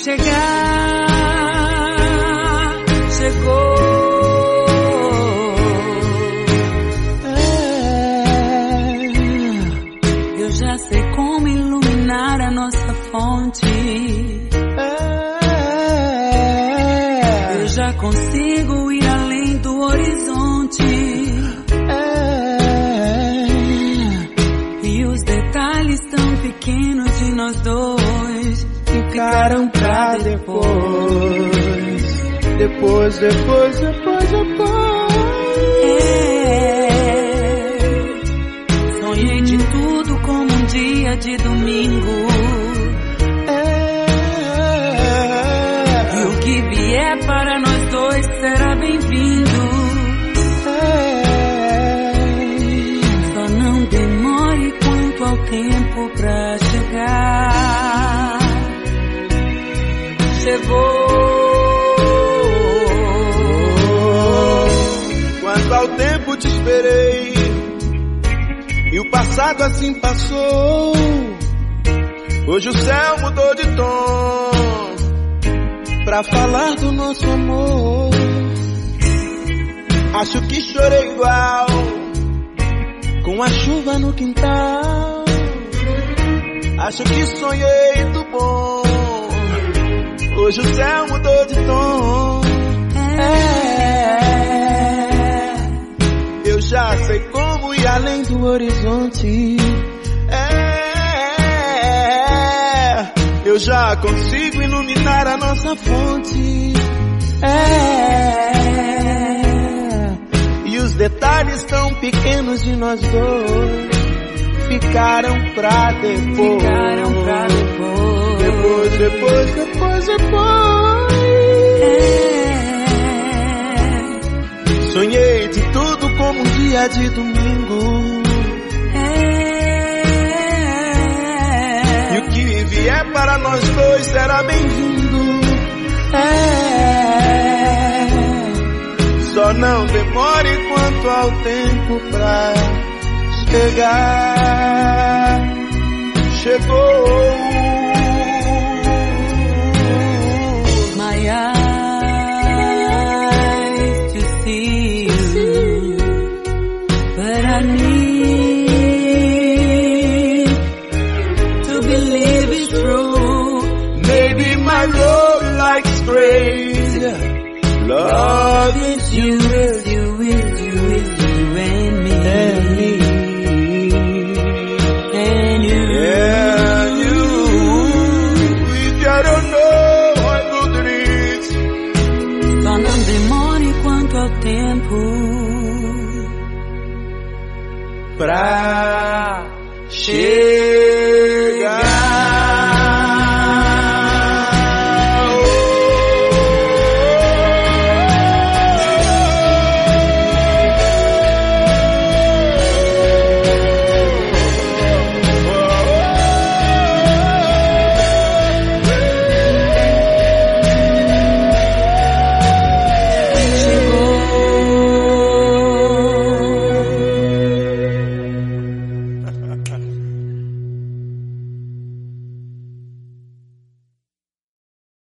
chegar, chegou. Eu já sei como iluminar a nossa fonte. Eu já consigo ir além do horizonte. E os detalhes tão pequenos de nós dois ficaram pra depois. Depois. Sonhei de tudo como um dia de domingo. E o que vier para nós dois será bem-vindo. Só não demore quanto ao tempo pra chegar. Chegou. Quanto ao tempo te esperei, e o passado assim passou. Hoje o céu mudou de tom pra falar do nosso amor. Acho que chorei igual com a chuva no quintal. Acho que sonhei do bom. Hoje o céu mudou de tom. Eu já sei como ir além do horizonte. Eu já consigo iluminar a nossa fonte. E os detalhes tão pequenos de nós dois ficaram pra depois. Depois. Sonhei de tudo como um dia de domingo. E o que vier para nós dois será bem-vindo. Só não demore quanto ao tempo pra chegar. Chegou. My eyes to see you, but I need to believe it's true. Maybe my road likes grace. Love is you, It's you and me. And you. Yeah, you. If I don't know what good it is. Só não demore quanto ao tempo Pra chegar.